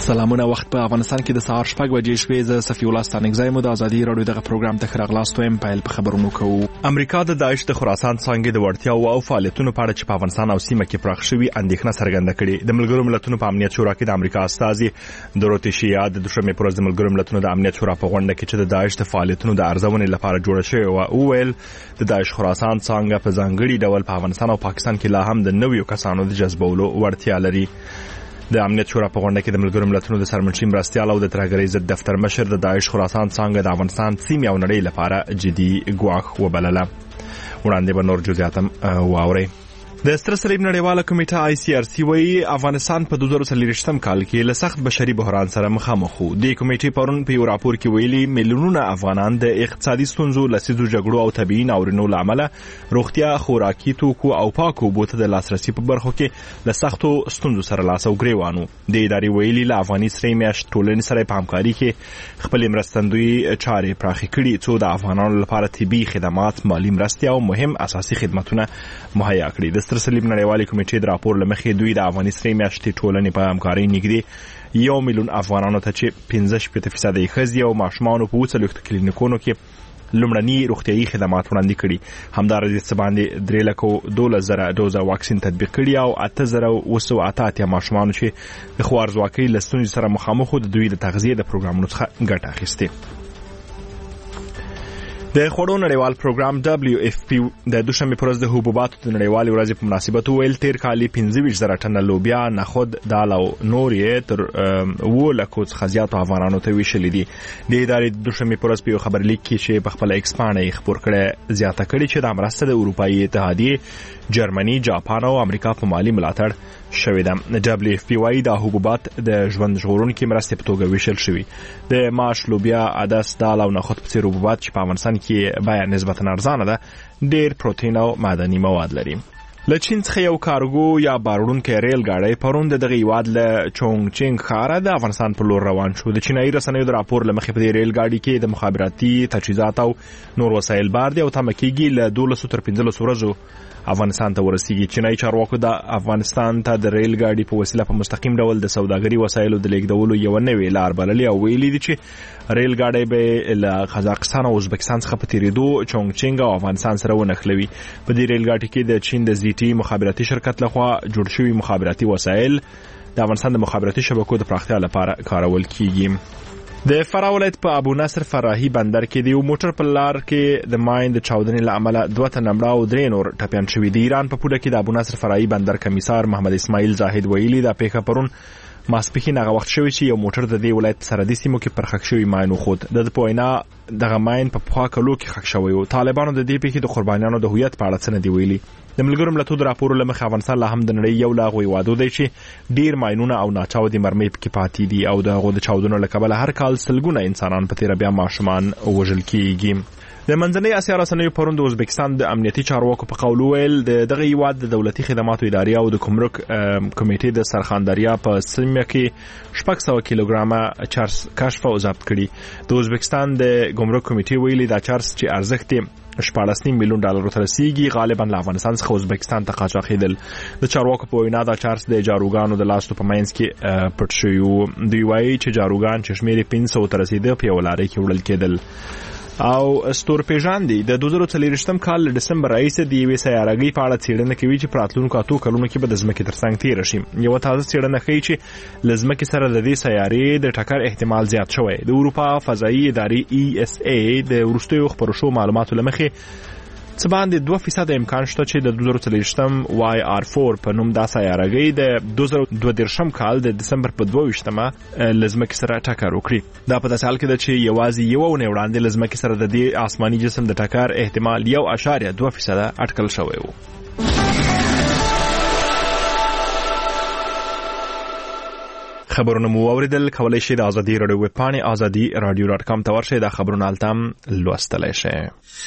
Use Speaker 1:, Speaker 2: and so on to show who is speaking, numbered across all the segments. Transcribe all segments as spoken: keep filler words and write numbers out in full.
Speaker 1: سلامونه. وخت په افغانستان کې د سهار شپږ بجې شوې. زه صفي الله ستانکزی مو د ازادي راډیو دغه پروګرام ته ښه راغلاست وایم. پیل په خبرونو کوو. امریکا د داعش د خراسان څانګې د وړتیاو او فعالیتونو په اړه چې په افغانستان او سیمه کې پراخ شوي اندېښنه څرګنده کړې. د ملګرو ملتونو په امنیت شورا کې د امریکا استازي دروتي شیا د دوشنبه پر ورځ د ملګرو ملتونو د امنیت شورا په غونډه کې چې د داعش د فعالیتونو د ارزونې لپاره جوړه شوې و او ویل د داعش خراسان څانګه په ځانګړي ډول په افغانستان او پاکستان کې لا هم د نویو کسانو د جذبولو وړتیا لري. د امنیت شورا په غونډه کې د ملګرو ملتونو د سرمنشي مرستیال او د ترهګرۍ ضد دفتر مشر د داعش خراسان څانګه د افغانستان سیمې او نړۍ لپاره جدي ګواښ وبلله. وړاندې به نور جزئیات واورئ. د ستر صلیب نړیواله کمیټه آی سی آر سی وايي افغانستان په دوه زره څلوېښتم کال کې له سخت بشري بحران سره مخامخ و. د کمیټې پرون په یو راپور کې ویلي میلیونونه افغانان د اقتصادي ستونزو، لسیزو جګړو او طبيعي ناورینو له امله روغتیا، خوراکي توکو او پاکو اوبو ته د لاسرسي په برخو کې له سختو ستونزو سره لاس او ګریوان و. د ادارې ویلي له افغاني سرې میاشت ټولنې سره په همکاري کې خپل مرستندوی چارې پراخې کړي څو د افغانانو لپاره طبي خدمات، مالی مرستې او مهم اساسي خدماتونه مهیا کړي. د ستر صلیب نړیوالې کمیټې د راپور له مخې دوی د افغاني سرې میاشتې ټولنې په همکارۍ نږدې یو میلیون افغانانو ته چې پنځه شپېته فیصده یې ښځې او ماشومانو په اووه څلوېښتو کلینیکونو کې لومړني روغتیايي خدمات وړاندې کړي. همداراز څه باندې درې لکه دولس زره ډوزه واکسین تطبیق کړي او اته زره اوه سوه اته اتیا ماشومانو چې د خوارځواکۍ له ستونزې سره مخامخ وو د دوی د تغذیې د پروګرامونو څخه ګټه اخیستې. د خوړو نړیوال پروګرام دبلیو اف پی د دوشنبه پر ورځ د حبوباتو د نړیوالې ورځې په مناسبت ویل تیر کال پنځه ویشت زره ټنه لوبیا، نخود، دال او نور یې تر اووه لکو څخه زیاتو افغانانو ته ویشلي دي. د ادارې د دوشنبه پر ورځ په یو خبرلیک کې چې په خپل ایکس پاڼه یې خپور کړی زیاته کړې چې دا مرسته د اروپایي اتحادیې، جرمني، جاپان او امریکا په مالی ملاتړ شوې ده. دبلیو اف پی وايي دا حبوبات د ژوند ژغورونکي مرستې په توګه ویشل شوي. د ماش، لوبیا، عدس، دال او نخود په څیر حبوبات چې په افغانستان کې بیه نسبتا ارزانه ده ډېر پروتین او معدني مواد لري. له چین څخه یو کارګو یا باروړونکی ریل ګاډی پرون د دغه هیواد له چونګ چینګ ښاره د افغانستان په لور روان شو. د چینایي رسنیو د راپور له مخې په دې ریل ګاډي کې د مخابراتي تجهیزات او نور وسایل بار دي او تمه کېږي له دولسو تر پنځلسو ورځو افغانستان ته ورسیږي. چینایي چارواکو د افغانستان ته د ریل ګاډي په وسیله په مستقیم ډول د سوداګري وسایلو د لیږدولو یو نوې لار بللې او ویلي دي چې ریل ګاډي به له قزاقستان او ازبکستان څخه په تیریدو چونګ چینګ او افغانستان سره ونښلوي. په دې ریل ګاډي کې د چین د زی ټي مخابراتي شرکت لخوا جوړ شوي مخابراتي وسایل د افغانستان د مخابراتي شبکو د پراختیا لپاره کارول کیږي. د فراه ولایت په ابو نصر فراهي بندر کې د یو موټر په لار کې د ماین د چاودنې له امله دوه تنه مړه او درې نور ټپیان شوي دي. ایران په پوله کې د ابو نصر فراهي بندر کمیسار محمد اسماعیل زاهد ویلي دا پیښه پرون ماسپښین هغه وخت شوی چې یو موټر د دې ولایت سرحدي سیمو کې پر خښ شوی ماین وخوت. د په وینا دغه ماین په پخوا کلو کې خښ شوی و. طالبانو د دې پیښې د قربانیانو د هویت په اړه څه نه دي ویلي. د ملګرو ملتونو د راپور له مخې افغانستان لا هم د نړۍ یو له هغو هیوادو دی چې ډیر ماینونه او ناچاودې مرمۍ پکې پاتې دي او د هغو د چاودنو له کبله هر کال سلګونه انسانان په تیره بیا ماشومان وژل کیږي. د منځنۍ اسیا رسنیو پرون د ازبکستان د امنیتي چارواکو په قول ویل د دغه هیواد د دولتي خدماتو ادارې او د ګمرک کمیټې د سرخاندریا په سیمه کې شپږ سوه کیلوګرامه چرس کشف او ضبط کړي. د ازبکستان د ګمرک کمیټې ویلي دا چرس چې ارزښت شپاړس نیم میلیون ډالرو ته رسیږي غالبا له افغانستان څخه ازبکستان ته قاچاقېدل. د چارواکو په وینا دا چارس د جاروګانو د لاسو په منځ کې پټ شوی و. دوی وایي چې جاروګان چې شمېر یې پنځه سوه ته رسېده په یوه لارۍ کې وړل کېدل. او ستورپېژاندې د دوه زره څلوېښتم کال له ډسمبر راهیسې د یوې سیارهګۍ په اړه څېړنه کوي چې په راتلونکو اتو کلونو کې به د ځمکې تر څنګ تېره شي. یوه تازه څېړنه ښیي چې له ځمکې سره د دې سیارې د ټکر احتمال زیات شوی. د اروپا فضایي ادارې ای اس ای د وروستیو خپرو شوو معلوماتو له مخې څه باندې دوه فیصده امکان شته چې د دوه زره څلوېښتم وای آر فور په نوم دا سیارهګۍ د دوه زره دوه دېرشم کال د دسمبر په دوه ویشتمه له ځمکې سره ټکر وکړي. دا په داسې حال کې ده چې یوازې یوه اونۍ وړاندې له ځمکې سره د دې آسماني جسم د ټکر احتمال یو اعشاریه دوه فیصده اټکل شوی و. خبرونه مو واوریدل. کولی شئ د ازادي راډیو ویب پاڼې ازادي راډیو ډاټ کام ته ورشئ. دا خبرونه هلته هم لوستلی شئ.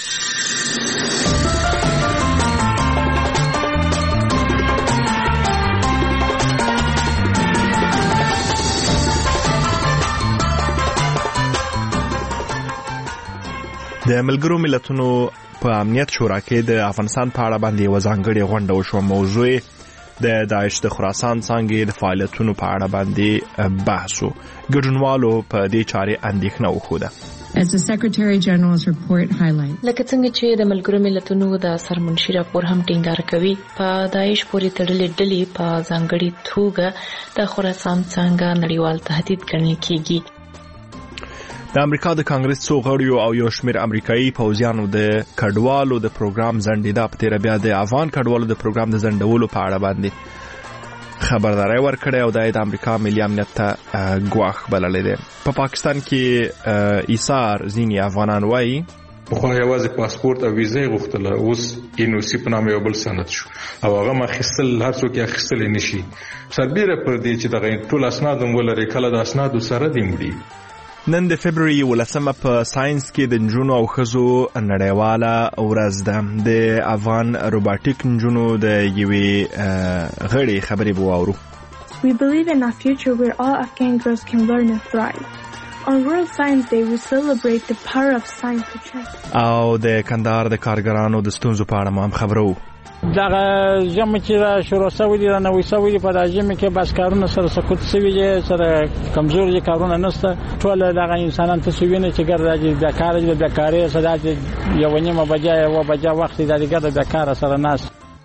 Speaker 1: د ملګرو ملتونو په امنیت شورا کې د افغانستان په اړه باندې یوه ځانګړې غونډه وشوه. موضوع د داعش د خراسان څانګې د فعالیتونو په اړه باندې بحث و. ګډونوالو په دې چارې اندېښنه وښوده.
Speaker 2: As the Secretary General's report highlights,
Speaker 3: لکه څنګه چې د ملګرو ملتونو د سرمنشي راپور هم ټینګار کوي، په داعش پورې تړلې ډلې په ځانګړي توګه د خراسان څنګه نړیوال تهدید ګڼل کیږي.
Speaker 1: د امریکا د کانګرس څو غړیو او یو شمېر امریکایي پوځیانو د کډوالو د پروګرام ځنډیدا په تیر بیا د افغان کډوالو د پروګرام د ځنډولو په اړه باندې خبرداري ورکړې او د امریکا ملي امنیت ته ګواښ بللی دی. په پاکستان کې ایثار ځینې افغانان وایي
Speaker 4: خو یوازې پاسپورت او ویزه غوښتله، اوس ان او سی په نامه یو بل سند شو او هغه مخستل هر څوک یې اخیستلی نشي. سربیره پر دې چې دغه ټول اسناد هم ولري، کله د اسنادو سره دې مړي.
Speaker 1: نن د فبروري ولسمه په ساينس کې د نجونو او ښځو نړیواله ورځ ده. د افغان روباټیک نجونو د یوې غړي خبرې به واورو.
Speaker 5: We believe in a future where all Afghan girls can learn and thrive. On World Science Day, we celebrate the power of science to change.
Speaker 1: او د کندهار د کارګرانو د ستونزو په اړه هم خبرو.
Speaker 6: دغه جمع چې شروع شوی دی نه وي شوی په راځم کې بس کارونه سره سکوت شوی دي، سره کمزوري کارونه نشته. ټول دغه انسانان ته سوینه چې ګرځي د کار د بیکاری سره یو نیمه بجا او بجا وخت د دغه د کار سره ناس.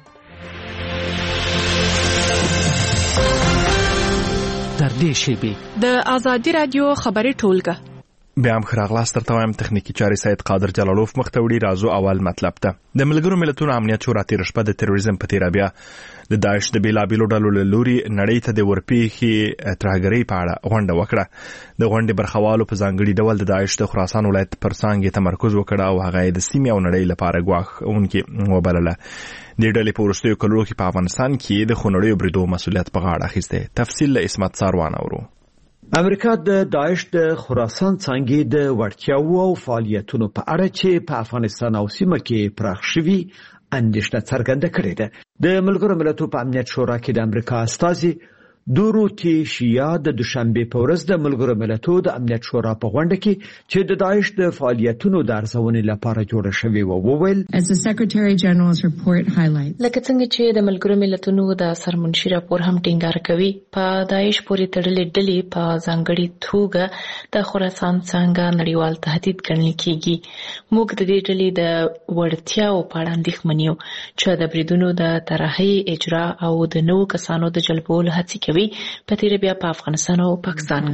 Speaker 7: در دې شیبه
Speaker 8: د آزادی رادیو خبري ټولګه
Speaker 1: بیا هم خراغلاس تر توایم تخنیکی چاري سید قادر جلالوف مختوړي. رازو اول مطلب ته د ملګرو ملتونو امنیت شورا تیر شپه د تروریزم په تیر بیا د داعش د بیلابیلو ډلو له لوري نړۍ ته د ورپېښې ترهګرۍ په اړه غونډه وکړه. د غونډې برخوالو په ځانګړي ډول د داعش د خراسان ولایت پر څانګې تمرکز وکړ او هغه د سیمې او نړۍ لپاره ګواښونکې وبلله. د ډلې په وروستیو کلونو کې په افغانستان کې د خونړیو بریدو مسؤلیت په غاړه اخیستی. تفصیل له اسمت ساروان اورو.
Speaker 9: امریکا د داعش د خراسان څانګې د وړتیاو او فعالیتونو په اړه چې په افغانستان او سیمه کې پراخ شوي اندېښنه څرګنده کړې ده. د ملګرو ملتونو په امنیت شورا کې د امریکا استازي دوروتی شیا د دوشنبه په ورځ د ملګرو ملتونو د امنیت شورا په غونډه کې چې د داعش د فعالیتونو د ارزونې لپاره جوړه شوې و وویل.
Speaker 2: As the Secretary General's report highlights,
Speaker 3: لکه څنګه چې د ملګرو ملتونو د سرمنشي راپور هم ټینګار کوي، په داعش پورې تړلې ډلې په ځانګړي توګه د خراسان څنګه نړیوال تهدید ګڼل کیږي. موږ د دې ډلې د وړتیاو په اړه اندېښمن یو چې د بریدونو د طرحې اجرا او د نوو کسانو د جلبولو هڅې کوي په تیر بیا په افغانستان او پاکستان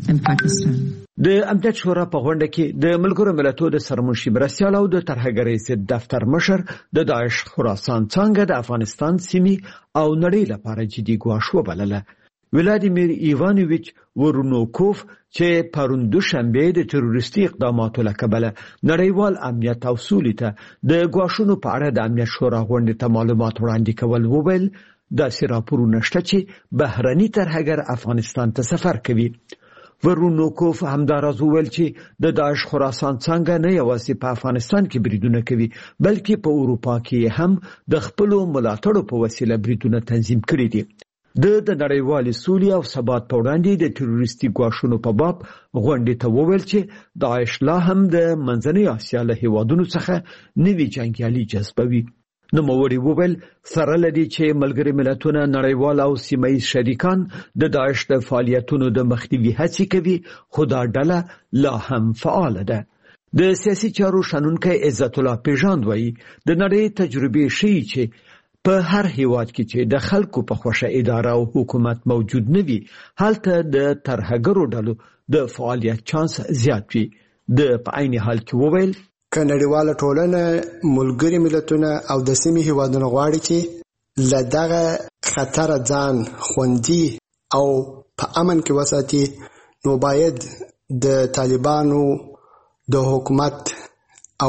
Speaker 3: کې.
Speaker 9: د امنیت شورا په غونډه کې د ملګرو ملتونو د سرمنشي مرستیال او د ترهګرۍ ضد دفتر مشر د داعش خراسان څنګه د افغانستان سیمې او نړۍ لپاره جدي ګواښ وبلله. ولادیمیر ایوانوویچ ورونوکوف چې پرون دوشنبه د تروریستي اقداماتو له کبله نړیوال امنیت او سولې ته د ګواښونو په اړه د امنیت شورا غونډې ته معلومات وړاندې کول وویل داسې راپورونه شته چې بهرني ترهګر افغانستان ته سفر کوي. ورونوکوف همداراز وویل چې د داعش خراسان څنګه نه یوازې په افغانستان کې بریدونه کوي بلکې په اروپا کې هم د خپلو ملاتړو په وسیله بریدونه تنظیم کړي دي. د د نړیوالې سولې او ثبات په وړاندې د تروریستي ګواښونو په باب غونډې ته وویل چې داعش لا هم د منځنۍ اسیا له هیوادونو څخه نوي جنګیالي جذبوي. نوموړي وویل سره لدی چې ملګري ملتونه نړیوال او سیمه‌ایز شریکان د داعش د فعالیتونو د مخنیوي هڅې کوي خو دا ډله لا هم فعال ده. د سیاسي چارو شنونکی عزت الله پیژاند وایي د نړۍ تجربې ښیي چې په هر هیواد کې چې د خلکو په خوښه اداره او حکومت موجود نه وي هلته د ترهګرو ډلو د فعالیت چانس زیات وي. د په عین حال کې وویل
Speaker 10: که نړیواله ټولنه ملګري ملتونه او د سیمې هیوادونه غواړي چې له دغه خطر ځان خوندي او په امن کې وساتي نو باید د طالبانو د حکومت او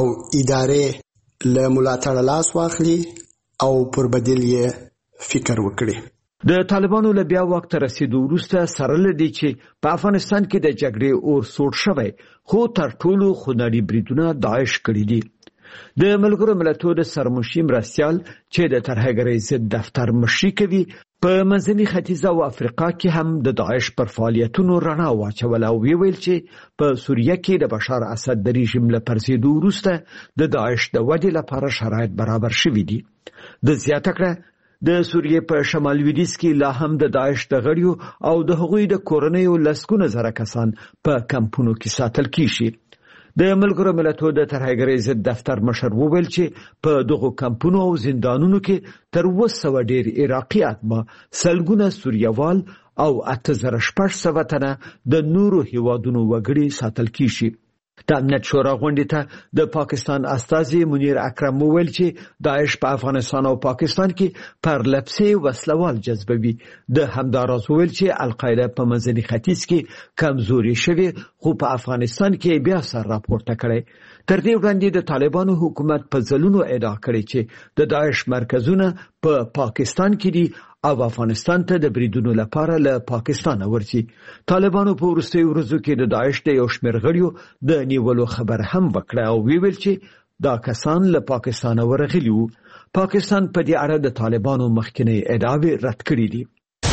Speaker 10: ادارې له ملاتړ لاس واخلي او پر بدیل یې فکر وکړي.
Speaker 9: د طالبانو له بیا وخت رسیدو وروسته سره لدی چې په افغانستان کې د جګړې اور سوړ شوی خو تر ټولو خونړي بریدونه داعش کړي دي. د ملګرو ملتونو د سرمنشي مرستیال چې د ترهګرۍ ضد دفتر مشري کوي په منځني ختیځ او افریقا کې هم د داعش پر فعالیتونو رڼا واچوله او ویل چې په سوریه کې د بشار اسد د رژیم له پرځېدو وروسته د داعش د ودې لپاره شرایط برابر شوي دي. د زیاته کړه د سوریې په شمال لویدیځ کې لا هم د داعش د غړیو او د هغوی د کورنیو لسګونه زره کسان په کمپونو کې ساتل کیږي. د ملګرو ملتونو د ترهګرۍ ضد دفتر مشر وویل چې په دغو کمپونو او زندانونو کې تر اووه سوه ډیر عراقیات ما سلګونه سوریوال او اته زره شپږ سوه تنه د نورو هیوادونو وګړي ساتل کیږي. د امنیت شورا غونډې ته د پاکستان استازي منیر اکرم وویل چې داعش په افغانستان او پاکستان کې پرلپسې وسلوال جذبوي. د همداراز وویل چې القاعده په منځني ختیځ کې کمزوري شوی خو په افغانستان کې بیا سر راپورته کړي. تر دې وړاندې د طالبانو حکومت په ځلونو ادعا کړې چې د داعش مرکزونه په پا پاکستان کې دي او افغانستان ته د بریدونو لپاره له پاکستان ورځي. طالبانو په وروستیو ورځو کې د داعش د یو شمېر غړیو د نیولو خبر هم وکړه او ویل چې دا کسان له پاکستان ورغلي وو. پاکستان په دې اړه د طالبانو مخکنی ادعاوې رد کړې دي.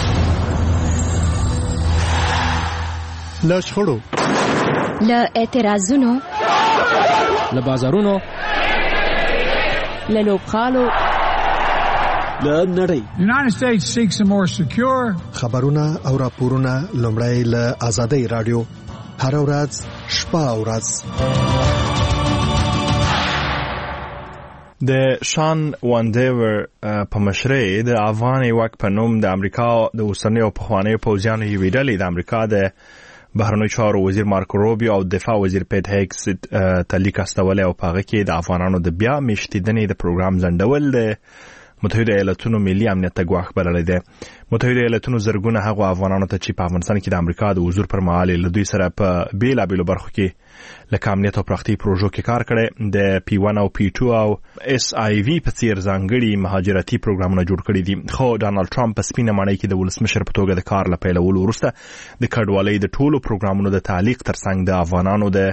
Speaker 11: له شخړو،
Speaker 12: له اعتراضونو،
Speaker 11: له بازارونو،
Speaker 12: له لوبغالو،
Speaker 9: له نړۍ
Speaker 13: The United States seeks a more secure
Speaker 11: خبرونه او راپورونه لومړی له آزادۍ رادیو هر ورځ شپه او ورځ.
Speaker 1: د شان واندیور په مشرۍ د افغان واک په نوم د امریکا د اوسنیو پخوانیو پوځیانو یوې ډلې د امریکا د بهرنیو چارو وزیر مارکو روبیو او دفاع وزیر پیټ هیګز ته لیک استولی او په هغه کې د افغانانو د بیا میشتېدنې د پروګرام ځنډول د متحده ایالاتونو ملي امنیت ته ګواښ بللی دی. متحده ایالاتونو زرګونه هغو افغانانو ته چې په افغانستان کې د امریکا د حضور پر مهال له دوی سره په بیلابیلو برخو کې لکه امنیت او پراختي پروژو کې کار کړی د پی ون او پی ټو او اس آی وی په څیر ځانګړي مهاجرتي پروګرامونه جوړ کړي دي. خو ډانلډ ټرمپ په سپینه ماڼۍ کې د ولسمشر په توګه د کار له پیلولو وروسته د کډوالۍ د ټولو پروګرامونو د تعلیق ترڅنګ د افغانانو د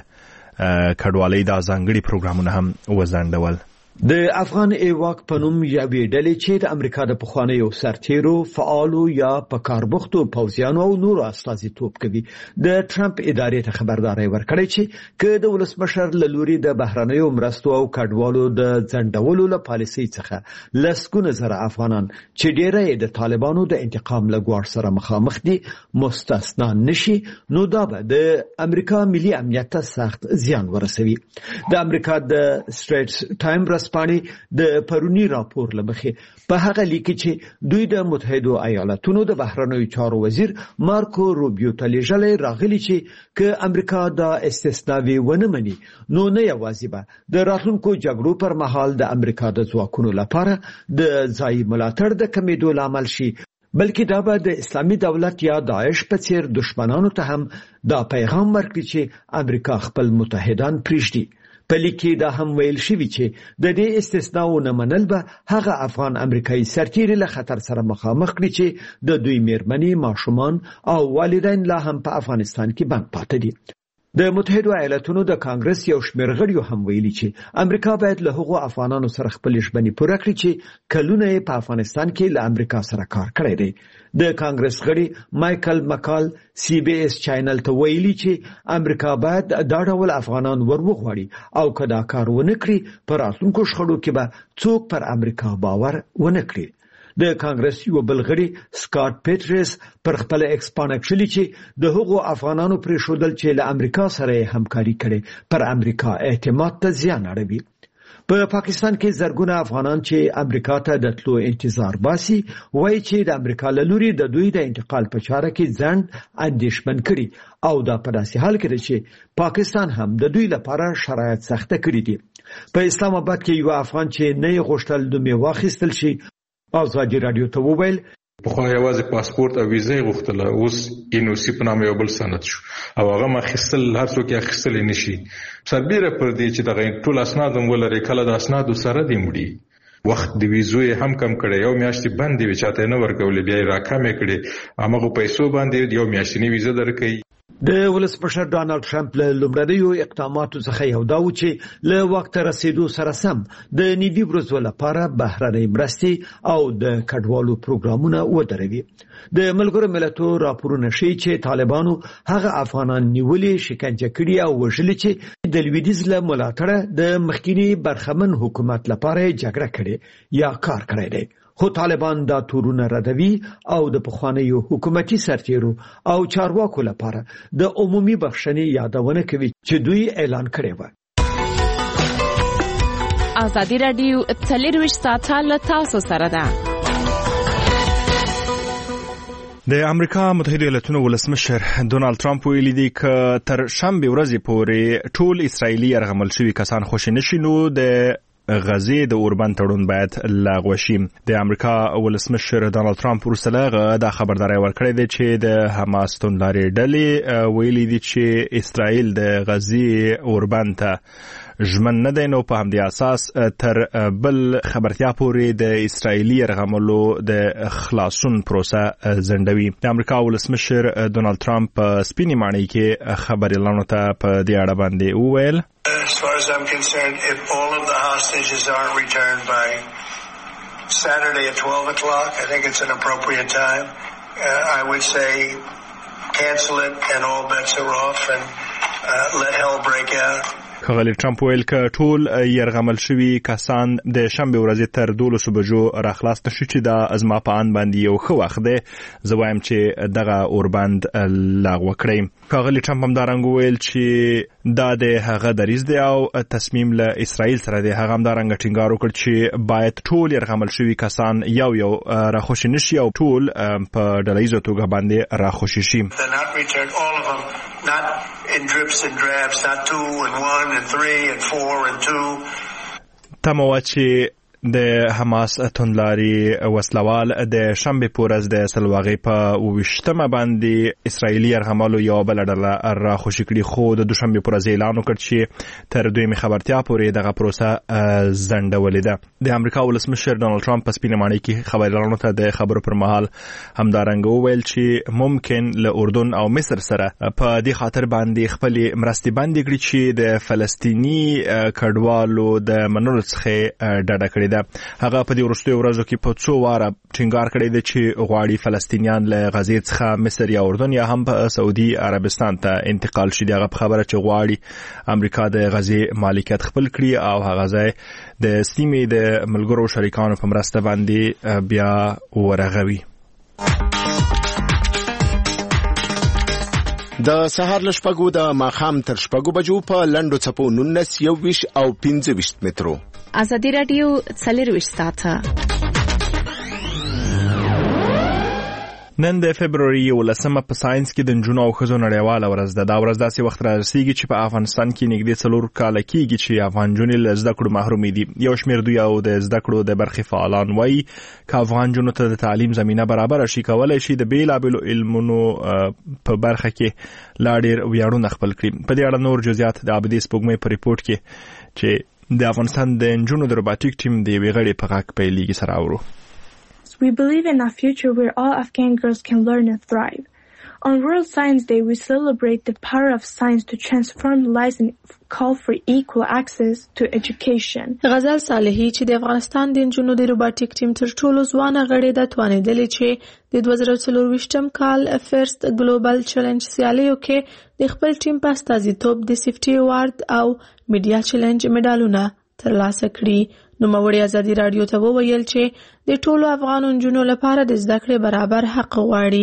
Speaker 1: کډوالۍ د ځانګړي پروګرامونه هم وځنډول.
Speaker 9: د افغان ایواک په نوم یوې ډلې چې د امریکا د پخوانیو سرتیرو فعالو یا په کاربختو پوځیانو او نورو استازیتوب کوي د ټرمپ ادارې ته خبرداري ورکړې چې که د ولسمشر له لوري د بهرنیو مرستو او کډوالو د ځنډولو له پالیسۍ څخه لسګونه زره افغانان چې ډېری د طالبانو د انتقام له ګواښ سره مخامخ دي مستثنا نشي نو دا به د امریکا ملي امنیت ته سخت زیان ورسوي. د امریکا د سټریټس ټایم پانی د پرونی راپور لمخې په هغه لیک چې دوی د متحده ایالاتونو د بهرنیو چارو وزیر مارکو روبیو ته لیږلی راغلی چې که امریکا دا استثناوي ونه مني نو نه یوازې به د راتلونکو جګړو پر مهال د امریکا د ځواکونو لپاره د ځایي ملاتړ د کمیدو لامل شي بلکې دا به د اسلامي دولت یا داعش په څیر دشمنانو ته هم دا پیغام ورکړي چې امریکا خپل متحدان پریږدي. په لیک کې دا هم ویل شوی چې د دې استثناءونه منل به هغه افغان امریکایي سرتیري له خطر سره مخامخ کړي چې د دوی میرمنې، ماشومان او والدین لا هم په افغانستان کې بند پاتې دي. د متحده ایالاتونو د کانګرس یو شمېر غړیو هم ویلي چې امریکا باید له هغو افغانانو سره خپل ژمنې پوره کړي چې کلونه یې په افغانستان کې له امریکا سره کار کړی دی. د کانګرس غړي مایکل مکال سی بی اس چینل ته ویلي چې امریکا باید دا ډول افغانان وروغواړي او که دا کار ونه کړي په راتلونکو شخړو کې به څوک پر امریکا باور ونه کړي. د کانګرس یو بل غړي سکاټ پیټرس پر خپل ایکس باندې کړي چې د هغو افغانانو پرې شودل چې له امریکا سره همکاري کړي پر امریکا اعتماد ته زیان اړوي. په پاکستان کې زرګونه افغانان چې امریکا ته د تلو انتظار باسي وایي چې د امریکا له لوري د دوی د انتقال په چاره کې ځنډ اندېښمن کړي او دا په داسې حال کې چې پاکستان هم د دوی لپاره شرایط سخته کړي دي. په اسلام آباد کې یو افغان چې نه یې غوښتل دومره واخیستل شي آزادی رادیو ته وویل
Speaker 4: پخوا یوازې پاسپورت او ویزه غوښتله اوس ان او سی په نامه یو بل سند شو او هغه مخصل هر څوک یې اخیستل نشي. سربیره پر دې چې دغه ټول اسناد هم ولري کله د اسنادو سره دی مړي وخت د ویزو هم کم کړي یو میاشتې باندې وچاته نه ورکول بیا راکمې کړي هغه پیسو باندې یو میاشتنی ویزه درکې.
Speaker 9: د ولسمشر ډانلډ ټرمپ له لومړنیو اقداماتو څخه یو دا و چې له وخت رسیدو سره سم د نیوي ورځو لپاره بهرنۍ مرستې او د کډوالو پروګرامونه ودروي. د ملګرو ملتونو راپورونه ښیي چې طالبانو هغه افغانان نیولي، شکنجه کړي او وژلي چې د لویدیځ له ملاتړه د مخکینی برخمن حکومت لپاره جګړه کړې یا کار کړی دی، خو طالبان دا تورونه ردوي او د پخوانیو حکومتي سرتیرو او چارواکو لپاره د عمومي بخښنې یادونه کوي چې دوی اعلان کړی و.
Speaker 12: ازادي راډیو څلرویشت ساعته له تاسو سره ده.
Speaker 1: د امریکا متحده ایالاتونو ولسمشر ډونالد ټرمپ ویلي دی چې تر شنبه ورځې پورې ټول اسرایلی یرغمل شوي کسان خوشي نشي نو د غزې د اوربند تړون باید لغوه شي. د امریکا ولسمشر ډونالد ټرمپ وروسته دا خبرداری ورکړی دی چې د حماس توندلارې ډلې ویلي دي چې اسرائیل د غزې اوربند ته ژمن نه دی، نو په همدې اساس تر بل خبرتیا پورې د اسرائیلي یرغملو د خلاصون پروسه ځنډوي. د امریکا ولسمشر ډونالد ټرمپ په سپینې ماڼۍ کې خبريالانو ته په دې اړه باندې وویل
Speaker 14: As far as I'm concerned, if all of the hostages aren't returned by Saturday at twelve o'clock, I think it's an appropriate time. Uh, I would say cancel it and all bets are off and uh, let hell break out.
Speaker 1: ښاغلی ټرمپ ویل چې ټول یرغمل شوي کسان د شنبه ورځې تر دولسو بجو راخلاص نشي چې دا زما په ان باندې یو ښه وخت دی، زه وایم چې دغه اوربند لغوه کړئ. ښاغلی ټرمپ همدارنګه ویل چې دا د هغه دریځ دی او تصمیم له اسرائیل سره دی. هغه همدارنګه ټینګار وکړ چې باید ټول یرغمل شوي کسان یو یو راخوشي نشي او ټول په ډلهییزه توګه باندې راخوشي شي.
Speaker 14: Not in drips and drabs, not two and one and three and four and two.
Speaker 1: تمواچی د حماس توندلاري وسلوال د شنبه پورز د سلواغې په وشتمه باندې اسرایلی یرغمالو یو بل ډله را خوشی کړي، خو د دوشنبه پورز اعلان وکړ چې تر دویمه خبرتیا پورې دغه پروسه ځنډولې ده. د امریکا ولسمشر ډونالد ټرمپ په سپینه ماڼۍ کې خبريالانو ته د خبرو پر مهال همدارنګه وویل چې ممکن له اردن او مصر سره په دې خاطر باندې خپل مرستې باندې کړي چې د فلسطینی کډوالو د منلو څخه ډډه کړي. هغه په دې وروستیو ورځو کې په څو واره ټینګار کړی دی چې غواړي فلسطینیان له غزې څخه مصر یا اردن یا هم په سعودي عربستان ته انتقال شي. هغه په خبره چې غواړي امریکا د غزې مالکیت خپل کړي او هغه ځای د سیمې د ملګرو شریکانو په مرسته باندې بیا ورغوي.
Speaker 15: د سهار له شپږو د ماښام تر شپږو بجو په لنډو څپو نولس یوویشت او پنځه ویشت مترو.
Speaker 12: ازادي راډیو څلرویشت ساعته.
Speaker 1: نن د فبرवरी یولسمه په ساينس کې د نجونو او ښځو نړیواله ورځ ده. دا ورځ داسې وخت رارسیږي چې په افغانستان کې نږدې څلور کاله کېږي چې افغان نجونې له زده کړو محرومې دي. یو شمېر دوی او د زده کړو د برخې فعالان وایي چې افغان نجونو ته د تعلیم زمینه برابر شي کولای شي د بیلابېلو علمونو په برخه کې لا ډېر ویاړونه خپل کړي. په دې اړه نور جزئیات د عابدې سپوږمۍ په ریپورت کې چې د افغانستان د نجونو د روباټیک ټیم د یوې غړي په غږ پیلېږي سره اورو.
Speaker 5: We believe in a future where all Afghan girls can learn and thrive. On World Science Day, we celebrate the power of science to transform lives and call for equal access to education.
Speaker 8: غزل صالحی چې د افغانستان د نجونو د روباټیک ټیم تر ټولو ځوانه غړې ده توانېدلې چې د دوه زره څلرویشتم کال فرست ګلوبل چیلنج سیالیو کې د خپل ټیم په استازیتوب د سیفټي اوارد او میډیا چیلنج میډالونه ترلاسه کړي. نوموړي ازادي راډیو ته وویل چې د ټولو افغان نجونو لپاره د زده کړې برابر حق غواړي.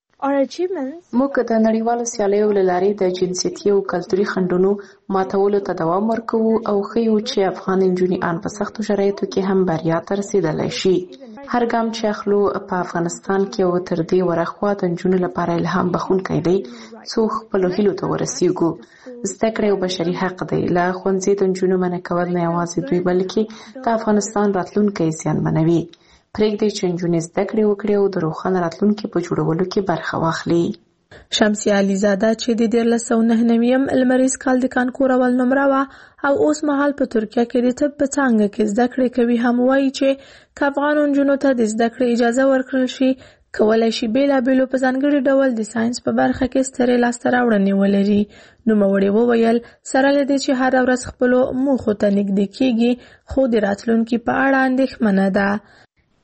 Speaker 3: موږ د نړیوالو سیالیو له لارې د جنسیتي او کلتوري خنډونو ماتولو ته دوام ورکوو او ښیو چې افغان نجونې ان په سختو شرایطو کې هم بریا ته رسېدلی شي. هر ګام چې اخلو په افغانستان کې او تر دې ورخوا د نجونو لپاره الهام بخښونکی دی څو خپلو هیلو ته ورسیږو. زده کړې یو بشري حق دی. له ښوونځي د نجونو منع کول نه یوازې دوی بلکې د افغانستان راتلونکی زیانمنوي. پرېږدئ چې نجونې زده کړې وکړي او د روښانه راتلونکي په جوړولو کې برخه واخلي.
Speaker 8: شمسیه علیزاده چې د دیارلس سوه نهه نوېم لمریز کال د کانکور اول نمره وه او اوس مهال په ترکیه کې د طب په څانګه کې زده کړې کوي، هم وایي چې که افغانو نجونو ته د زده کړې اجازه ورکړل شي کولای شي بیلابېلو په ځانګړي ډول د ساینس په برخه کې سترې لاسته راوړنې ولري. نوموړي وویل سره له دې چې هره ورځ خپلو موخو ته نږدې کېږي خو د راتلونکي په اړه اندېښمنه ده.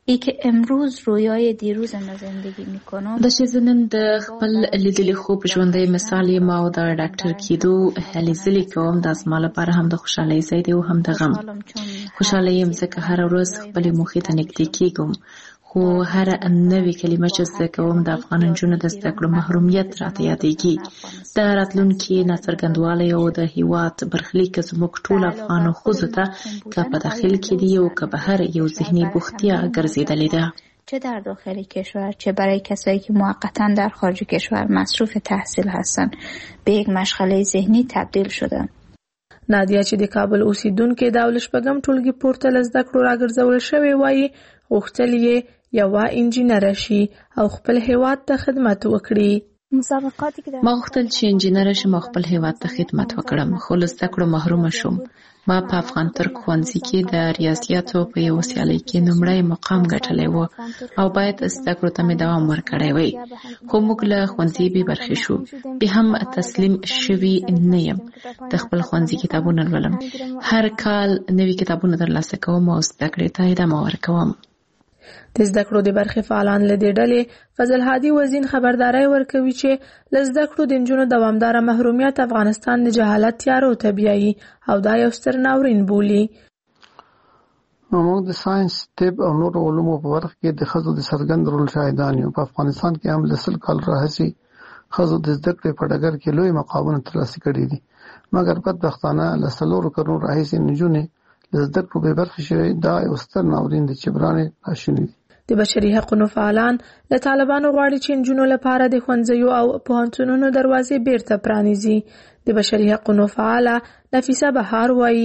Speaker 16: ای که امروز رویای دیروز ما زندگی میکنم
Speaker 3: د شزنن د خپل لیدلې خوب ژوندۍ مثال یم او د ډاکټر کېدو هلې ځلې کوم د زما لپاره هم د خوشحالۍ ځای دی او هم د غم. خوشحاله یم ځکه هره ورځ خپلې موخې ته نږدې کېږم، خو هره نوې کلمه چې زده کوم د افغان نجونو د زده کړو محرومیت راته یادېږي. د راتلونکي ناڅرګندوالی او د هېواد برخلیک زموږ ټولو افغانو ښځو ته که په داخل کې دی او که بهر یو ذهني بوختیا ګرځېدلې ده،
Speaker 16: چه در داخل کشور چه برای کسایی که موقتا در خارج کشور مصروف تحصیل هستن به یک مشغله ذهنی تبدیل شدن.
Speaker 8: نادیا چې د کابل اوسیدونکې د شپږم ټولګي پورته له زده کړو راګرځول شوې وایي غوښتل یې یوه انجینره شي او خپل هېواد ته خدمت وکړي.
Speaker 3: ما غوښتل چې انجینره شم او خپل هېواد ته خدمت وکړم، خو له زده کړو محرومه شوم. ما په افغان ترک ښوونځي کې د ریاضیاتو په یوه سیالۍ کې لومړی مقام ګټلی و او باید زده کړو ته مې دوام ورکړی وی، خو موږ له ښوونځي بې برخې شو. بیا هم تسلیم شوي نه یم. د خپل ښوونځي کتابونه لولم، هر کال نوي کتابونه ترلاسه کوم او زده کړې ته ادامه ورکوم.
Speaker 8: د زده کړو د برخې فعالان له دې ډلې فضل هادي وزین خبرداری ورکوي چې له زده کړو د نجونو دوامداره محرومیت افغانستان د جهالت تیارو ته بیایي او دا یو ستر ناورین بولي.
Speaker 17: موږ د ساينس، طب او نورو علومو په برخه کې د ښځو د څرګند رول شاهدان یو. په افغانستان کې هم له سل کال راهیسې ښځو د زده کړې په ډګر کې لوی مقامونه ترلاسه کړي دي، مګر بدبختانه له څلورو کلونو راهیسې نجونې له زده کړو بې برخې شوې. دا یو ستر ناورین دی چې برانې ناشوني دي.
Speaker 8: د بشري حقوقو فعالان له طالبانو غواړي چې نجونو لپاره د ښوونځیو او پوهنتونونو دروازې بیرته پرانیزي. د بشري حقوقو فعاله نفیسه بهار وایي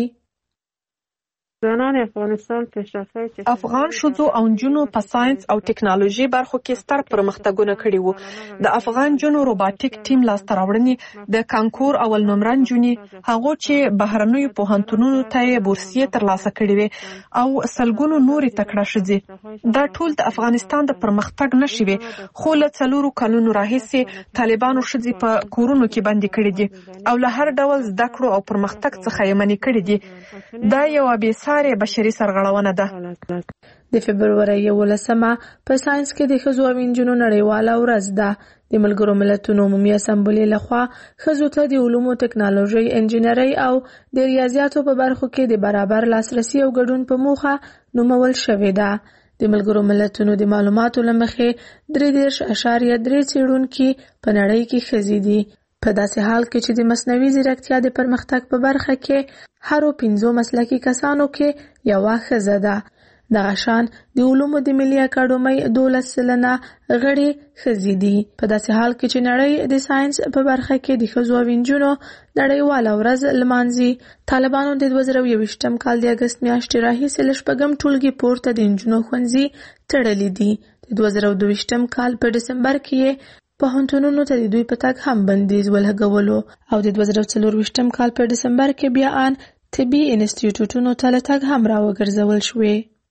Speaker 18: افغان ښځو او نجونو په ساينس او ټکنالوژي برخو کې ستر پرمختګونه کړي وو. د افغان نجونو روباټیک ټیم لاسته راوړنې د کانکور اول نمره نجونې هغه چې بهرنیو پوهنتونونو ته بورسیې ترلاسه کړې وي او سلګونو نورې تکړه ښځې، دا ټول د افغانستان د پرمختګ نښې وي. خو له څلورو کلونو راهیسې طالبانو ښځې په کورونو کې بندي کړې دي او له هر ډول زده کړو او پرمختګ څخه یې منع کړې دي. دا یو بې ساري بشري سرغړونه ده.
Speaker 8: د فبرورۍ یولسمه په ساينس کې د ښځو او نجونو نړیواله ورځ ده. د ملګرو ملتونو عمومي اسامبلې لخوا ښځو ته د علومو، ټکنالوژۍ، انجینرۍ او د ریاضیاتو په برخو کې د برابر لاسرسي او ګډون په موخه نومول شوې ده. د ملګرو ملتونو د معلوماتو له مخې درې دېرش اعشاریه درې څېړونکي په نړۍ کې ښځې دي، په داسې حال کې چې د مصنوعي ځیرکتیا د پرمختګ په برخه کې هرو پنځو مسلکي کسانو کې یوه ښځه ده. دغه شان د علومو د ملي اکاډمۍ دولس سلنه غړي ښځې دي. په داسې حال کې چې نړۍ د ساينس په برخه کې د ښځو او نجونو نړیواله ورځ لمانځي. طالبانو د دوه زره یوویشتم کال د اګست میاشتې راهیسې له شپږم ټولګي پورته د نجونو ښوونځي تړلي دي. د دوه زره دوهویشتم کال په ډسمبر کې پوهنتونونو ته د دوی په تګ هم بندیز ولګولو او د دوه زره څلورویشتم کال په ډسمبر کې بیا ان طبي انسټیټیوټونو ته له تګ هم راوګرځول شوې.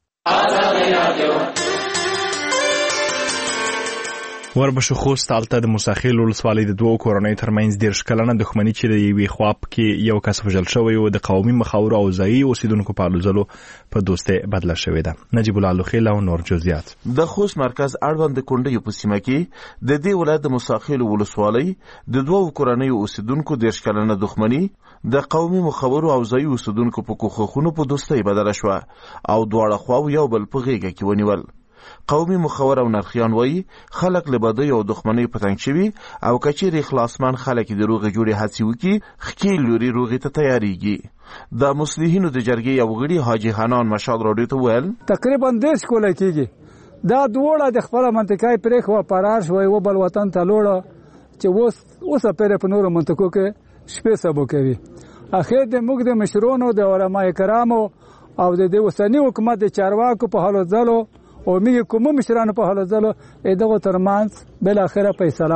Speaker 1: وربشو خوست هلته د موساخیل ولسوالۍ د دوو کورنیو ترمنځ دېرش کلنه دښمني چې د یوې خوا کې یو کس وژل شوی و د قومي مخاورو او ځایي اوسیدونکو په الوزلو په دوستۍ بدله شوې ده. نجیب الله لوخیل او نور جزئیات.
Speaker 19: د خوست مرکز اړوند د کونډیو په سیمه کې د دې ولایت د موساخیل ولسوالۍ د دوو کورنیو اوسیدونکو دېرش کلنه دښمني د قومي مخاورو او ځایي اوسیدونکو په کوښښونو په دوستۍ بدله شوه او دواړه خواو یو بل په غېږه کې ونیول. قومي مخاور او نرخیان وایي خلک له بدۍ او دښمنۍ په تنګ شوي او که چیرې خلاصمان خلک د روغې جوړې هڅې وکړي ښکیل لوري روغې ته تیارېږي. د مصلحینو د جرګې یو غړي حاجي حنان مشال راډیو ته ویل
Speaker 20: تقریبا دېرش کولی کېږي. دا دواړه د خپله منطقه یې پرېښوه فرار شوه یوه بل وطن ته لوړه چې اوس اوسه پرې په نورو منطقو کې شپې سبو کوي. اخر د موږ د مشرونو د علماء کرامو او د اوسني حکومت د چارواکو په هلو ځلو او موږ کومو مشرانو په هلو ځلو دغه ترمنځ بل اخره فیصله وشو.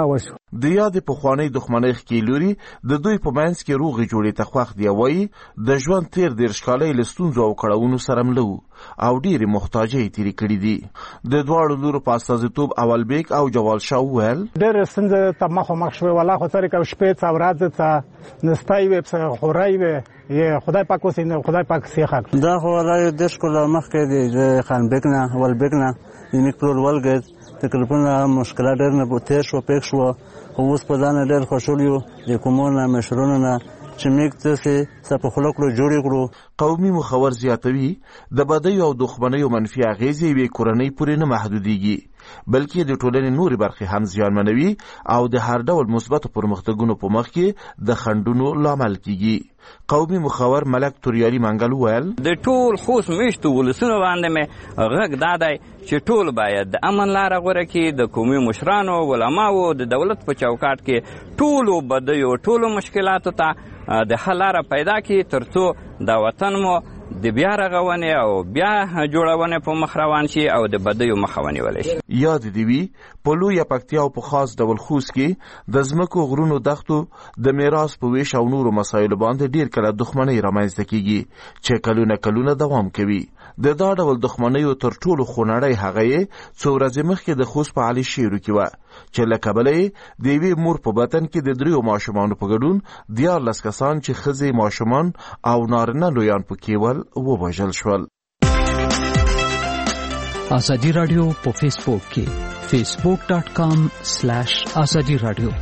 Speaker 19: د یادې پخوانۍ دښمنۍ ښکېلوري د دوی په منځ کې روغې جوړې ته خوښ دی. وایي د ژوند تېر دېرش کاله له ستونزو او کړاوونو سره مله و او ډېرې محتاجۍ تېرې کړي دي. د دواړو لورو په استازیتوب اولبیک او جوال شاه وویل
Speaker 6: ډېرې ستونزې ته مخامخ شوې. والله خو څه کوم شپې څه ورځې څه نستی وې څه خورۍ وې یې خدای پاک اوسې خدای پاک سیخه کړ.
Speaker 21: دا خو والله دېرش کاله مخکې دی د خانبیک نه اولبیک نه زموږ پلور ولګېد تکلیفونه مشکلات ډېر نه تېر شو پېښ شو خو اوس په ځان ډېر خوشحال یو د کومو نه مشرونو نه چې موږ څه څه په خوله کړو جوړې کړو.
Speaker 19: قومي مخور زیاتوي د بدیو او دښمنیو منفي اغېزې یوې کورنۍ پورې نه محدودېږي بلکې د ټولنې نورې برخې هم زیانمنوي او د هر ډول مثبتو پرمختګونو په مخ کې د خنډونو لامل کیږي. قومي مخور ملک توریالي منګل وویل
Speaker 22: د ټول خوست میشتو ولسونو باندې مې غږ دا دی چې ټول باید د امن لاره غوره کړي. د قومي مشرانو علماو د دولت په چوکاټ کې ټولو بدیو ټولو مشکلاتو ته د حل لاره پیدا کړي تر څو د وطن مو د بیا رغونې او بیا جوړونې په مخ روان شي او د بدیو مخه ونیولی شي.
Speaker 19: یاد دې وي په لویه پکتیا او په خاص ډول خوست کې د ځمکو غرونو دښتو د میراث په ویش او نورو مسایلو باندې ډېر کله دښمنۍ رامنځته کیږي چې کلونه کلونه دوام کوي. د دا ډول دښمنیو تر ټولو خونړۍ هغه یې څو ورځې مخکې د خوست په علي شیرو کې وه چې له کبله یې د یوې مور په بطن کې د دریو ماشومانو په ګډون دیارلس کسان چې ښځې ماشومان او نارینه لویان پکې ول ووژل شول.
Speaker 7: ازادي رادیو په فیسبوک کې فیسبوک ډاټ کام سلیش ازادي رادیو.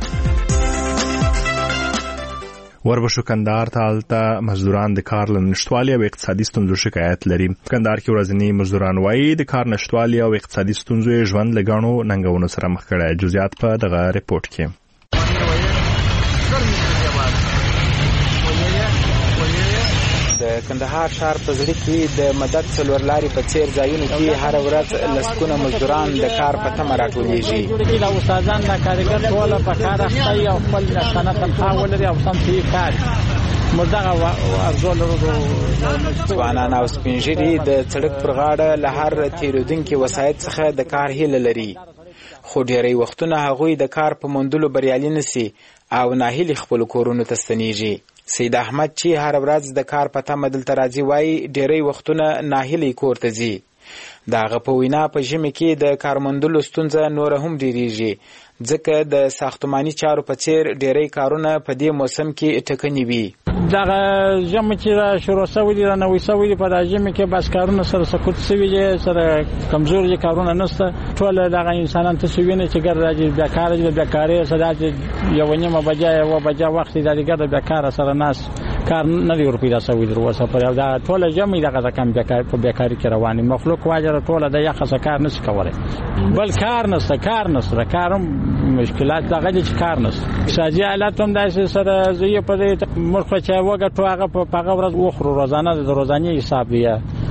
Speaker 1: وربشو کندهار ته هلته مزدوران د کار له نشتوالي او اقتصادي ستونزو شکایت لري. کندهار کې ورځنی مزدوران وایي د کار نشتوالي او اقتصادي ستونزو یې ژوند له ګڼو ننګونو سره مخ کړی. جزئیات په دغه ریپورت کې.
Speaker 23: د کندهار ښار په زړه کې د مدد څلور لارې په څیر ځایونو کې هر ورځ لسګونه مزدوران د کار په تمه راټولیږي.
Speaker 6: د استادان د کارګر ټوله په کار اخته او خپل سنه تنخواه ولري او سم صحیح کار مردغه ارزو لرو.
Speaker 23: ځوانان او سپین ږیري د سړک پر غاړه له هر تېرېدونکي وسایط څخه د کار هیله لري خو ډېری وختونه هغوی د کار په موندلو بریالي نسي او ناهیلي خپلو کورونو ته ستنېږي. سید احمد چې هر ورځ د کار په تمه دلته راځي وایي ډېری وختونه ناهیلی کور ته ځي. د هغه په وینا په ژمي کې د کار موندلو ستونزه نوره هم ډېرېږي ځکه د ساختماني چارو په څیر ډېری کارونه په دې موسم کې ټکني وي.
Speaker 6: دغه ژمی چې شروع شوي دي رانوي شوي دي په دا ژمي کې بس کارونه سره سکوت شوي دي سره کمزور دي کارونه نشته. ټول دغه انسانان ته شوي نه چې ګر راځي بیکاره دي بیکاري سره یو نیمه بجا یو بجا وخت دی دغه بیکاره سره ناس کار نه دی ورپیدا شوي دي وسه پر دا ټول ژمی دغه کم بیکار په بیکاري کې رواني مخلوق واجر ټول د یخ څخه کار نشي کولای بل کار نشته کار نشته کارم مشکلات دغه چې کار نشته. ساجي حالات هم داسې سره زوی په دې مرخه چې وګه تو هغه په هغه ورځ وخورو روزانه د روزاني حساب دی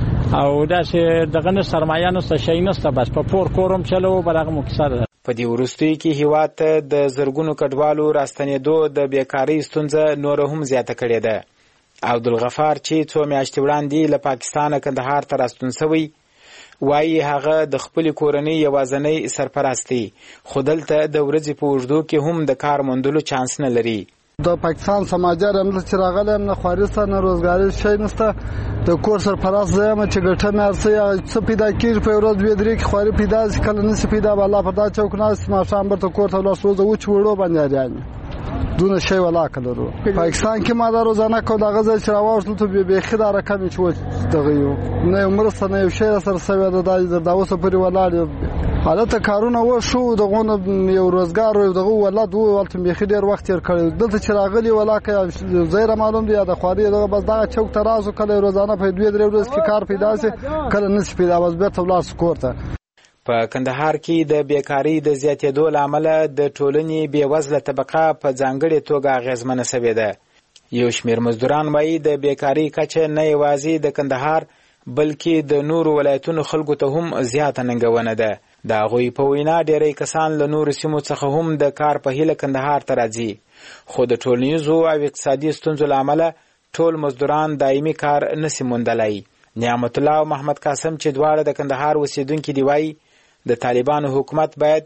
Speaker 6: او داسې دغه نه سرمایه نشته شي نشته بس په پور کورم چلو بلغه مو کیسه.
Speaker 23: په دې وروستیو کې هیواد ته د زرګونو کډوالو راستنېدو د بیکارۍ ستونزه نوره هم زیاته کړې ده. عبدالغفار چې څو میاشتې وړاندې له پاکستانه کندهار ته راستون شوی وایي هغه د خپلې کورنۍ یوازینی سرپرست دی خو دلته د ورځې په اوږدو کې هم د کار موندلو چانس نه لري.
Speaker 24: د پاکستان سماجر هم چې راغلی یم نه خواري سته نه روزګاري شی نشته د کور سرپرست زه یم چې ګټه مې هر څه پیدا کېږي په یو ورځ دوې درې کې خواري پیدا شي کله نشي پیدا به الله پر دا چوک ناست ماښام بیرته کور ته ولاړ شو زه وچ وړو باندې اریان دونه شی ولاکه لرو. پاکستان کې ما دا روزانه کو دغه ځای چې راوړل ته بیخي دا رقم چې و دغه یو نه یو مرسته نه یو شی سره سوی د دا اوسه پورې ولاړ حالت کارونه و شو دغه یو روزګار او دغه ولادت وو ولته بیخي ډیر وخت تیر کړی دلته چې راغلی ولاکه زیره معلوم دی د خواري دغه بس دا چوک ترازو کله روزانه په دوه درې ورځې کې کار پیدا شي کله نس پیدا بس به تبلاس کوړه.
Speaker 23: په کندهار کې د بیکاری د زیاتېدو لامل د ټولنې بیوزله طبقه په ځانګړې توګه اغیزمنه شوې ده. یو شمېر مزدوران وایي د بیکاری کچه نه یوازې د کندهار بلکې د نورو ولایتونو خلکو ته هم زیاته ننګونه ده. د هغوی په وینا ډېری کسان له نورو سیمو څخه هم د کار په هیله کندهار ته راځي خو د ټولنیزو او اقتصادي ستونزو له امله ټول مزدوران دایمي کار نشي موندلی. نعمت الله او محمد قاسم چې دواړه د کندهار اوسېدونکي دي وایي د طالبانو حکومت باید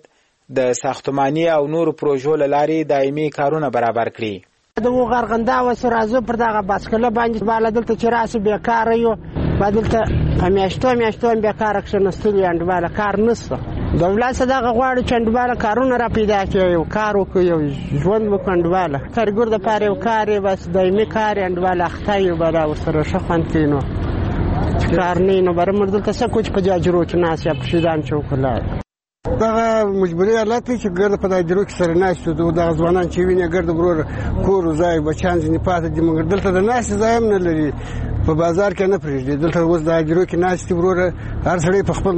Speaker 23: د ساختماني او نورو پروژو له لارې دایمي کارونه برابر کړي.
Speaker 2: د وغرغنده و سرازو پر دغه باسکله باندې بالا دلته چې راسي بیکاره یو بدلته همیشتو همیشتو بیکاره کښنستلي انډواله کار نشته. دولت دغه غواړي چې انډواله کارونه را پیدا کړي، یو کار وکړي، یو ژوند وکړي. انډواله کارګر د پاره یو کار یې بس دایمي کار یې انډواله اخته یو به دا ورسره ښه خوند کوي. نو چې کار نه وي نو بره موږ دلته څه کوو چې په جاجرو کې ناست یا په شیدان چې وکړو.
Speaker 24: دغه مجبوري حالت دی چې ګرد په دایجرو کې سره ناست دي. دغه ځوانان چې ویني ګرد ورور کور ځای بچان ځنې پاتې دي، مګر دلته د ناستې ځای هم نه لري، په بازار کې نه پرېږدي. دلته اوس د دایجرو کې ناست دي ورور، هر سړی په خپل